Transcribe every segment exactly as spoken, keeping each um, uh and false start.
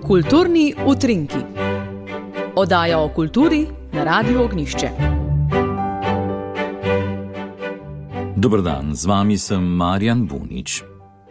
Kulturni utrinki. Oddaja o kulturi na Radiu Ognjišče. Dober dan, z vami sem Marjan Bunič.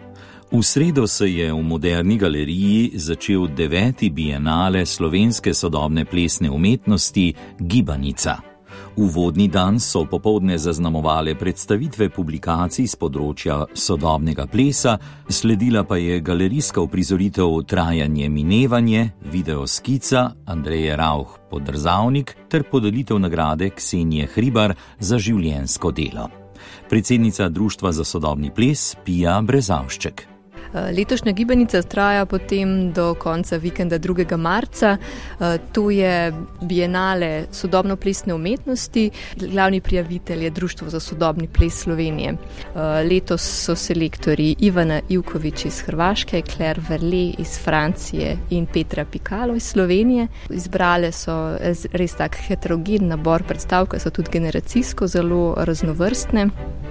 V sredo se je v Moderni galeriji začel deveti bienale slovenske sodobne plesne umetnosti Gibanica. Uvodni dan so popoldne zaznamovale predstavitve publikacij z področja sodobnega plesa, sledila pa je galerijska uprizoritev Trajanje minevanje, videoskica Andreje Rauh Podrzavnik ter podelitev nagrade Ksenije Hribar za življenjsko delo. Predsednica Društva za sodobni ples Pija Brezavšček. Letošnja gibanica traja potem do konca vikenda drugega marca. To je bienale sodobno plesne umetnosti. Glavni prijavitelj je Društvo za sodobni ples Slovenije. Letos so selektorji Ivana Ivković iz Hrvaške, Claire Verlet iz Francije in Petra Pikalo iz Slovenije. Izbrale so res tak heterogen nabor predstav, ki so tudi generacijsko zelo raznovrstne.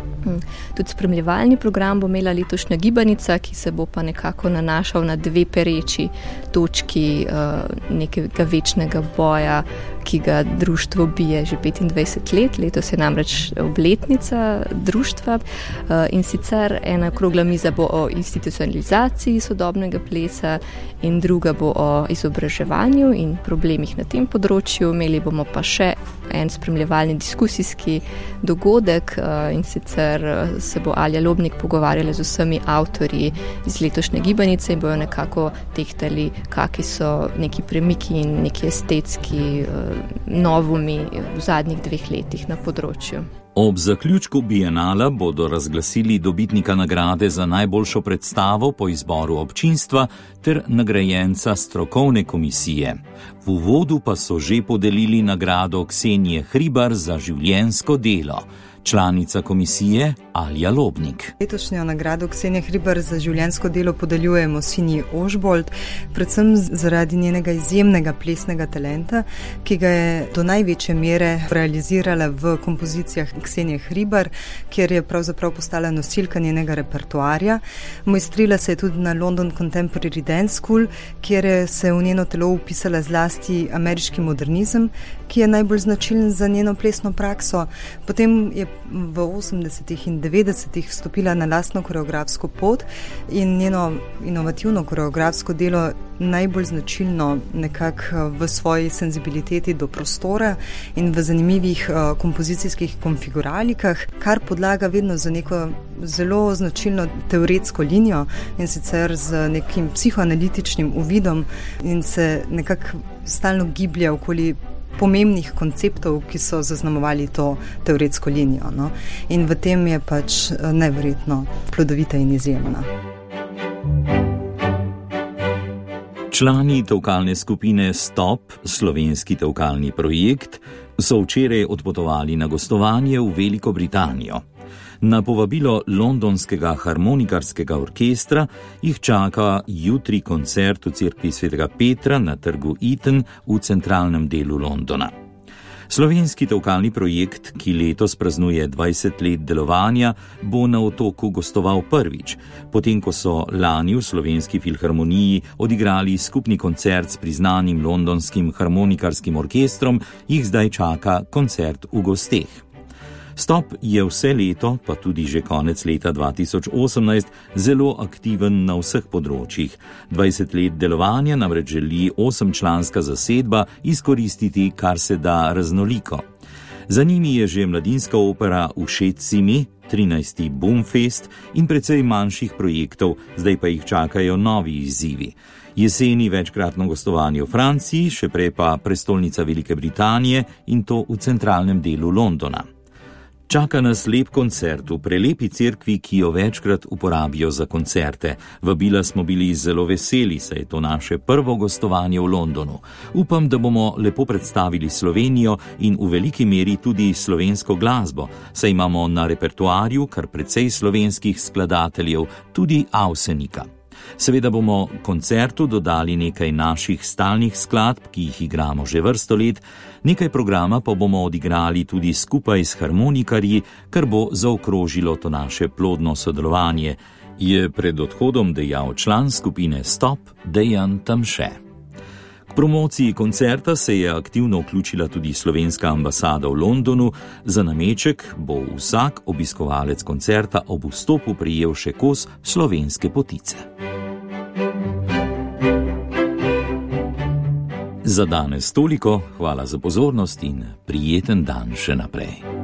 Tudi spremljevalni program bo imela letošnja gibanica, ki se bo pa nekako nanašal na dve pereči točki nekega večnega boja, ki ga društvo bije že petindvajset let. Letos je namreč obletnica društva in sicer ena okrogla miza bo o institucionalizaciji sodobnega plesa in druga bo o izobraževanju in problemih na tem področju. Imeli bomo pa še en spremljevalni diskusijski dogodek in sicer se bo Alja Lobnik pogovarjala z vsemi avtorji iz letošnje gibanice in bojo nekako tehtali, kakšni so neki premiki in neki estetski novumi v zadnjih dveh letih na področju. Ob zaključku bienala bodo razglasili dobitnika nagrade za najboljšo predstavo po izboru občinstva ter nagrajenca strokovne komisije. V uvodu pa so že podelili nagrado Ksenije Hribar za življenjsko delo. Članica komisije Alja Lobnik. Letošnjo nagrado Ksenije Hribar za življenjsko delo podeljujemo Sinji Ožbolt, predvsem zaradi njenega izjemnega plesnega talenta, ki ga je do največje mere realizirala v kompozicijah Ksenije Hribar, kjer je pravzaprav postala nosilka njenega repertoarja. Mojstrila se je tudi na London Contemporary Dance School, kjer je se v njeno telo upisala zlasti ameriški modernizem, ki je najbolj značilen za njeno plesno prakso. Potem je v osemdesetih in devetdesetih vstopila na lastno koreografsko pot in njeno inovativno koreografsko delo najbolj značilno nekako v svoji senzibiliteti do prostora in v zanimivih kompozicijskih konfiguralikah, kar podlaga vedno za neko zelo značilno teoretsko linijo in sicer z nekim psihoanalitičnim uvidom in se nekako stalno giblja okoli pomembnih konceptov, ki so zaznamovali to teoretsko linijo. No? In v tem je pač neverjetno plodovita in izjemna. Člani tevkalne skupine Stop, slovenski tevkalni projekt, so včeraj odpotovali na gostovanje v Veliko Britanijo. Na povabilo londonskega harmonikarskega orkestra jih čaka jutri koncert v cerkvi svetega Petra na trgu Eaton v centralnem delu Londona. Slovenski tevkalni projekt, ki letos praznuje dvajset let delovanja, bo na otoku gostoval prvič, potem ko so lani v Slovenski filharmoniji odigrali skupni koncert s priznanim londonskim harmonikarskim orkestrom, jih zdaj čaka koncert v gosteh. Stop je vse leto, pa tudi že konec leta dva tisoč osemnajst, zelo aktiven na vseh področjih. dvajset let delovanja namreč želi osemčlanska zasedba izkoristiti kar se da raznoliko. Za njimi je že mladinska opera Všeč si mi, trinajsti Boomfest in precej manjših projektov, zdaj pa jih čakajo novi izzivi. Jeseni večkratno gostovanje v Franciji, še prej pa prestolnica Velike Britanije in to v centralnem delu Londona. Čaka nas lep koncert v prelepi cerkvi, ki jo večkrat uporabijo za koncerte. Vabila smo bili zelo veseli, saj je to naše prvo gostovanje v Londonu. Upam, da bomo lepo predstavili Slovenijo in v veliki meri tudi slovensko glasbo, saj imamo na repertoarju kar precej slovenskih skladateljev, tudi Avsenika. Seveda bomo koncertu dodali nekaj naših stalnih skladb, ki jih igramo že vrsto let, nekaj programa pa bomo odigrali tudi skupaj s harmonikarji, kar bo zaokrožilo to naše plodno sodelovanje, je pred odhodom dejal član skupine Stop Dejan Tamše. promociji koncerta se je aktivno vključila tudi slovenska ambasada v Londonu. Za nameček bo vsak obiskovalec koncerta ob vstopu prejel še kos slovenske potice. Za danes toliko, hvala za pozornost in prijeten dan še naprej.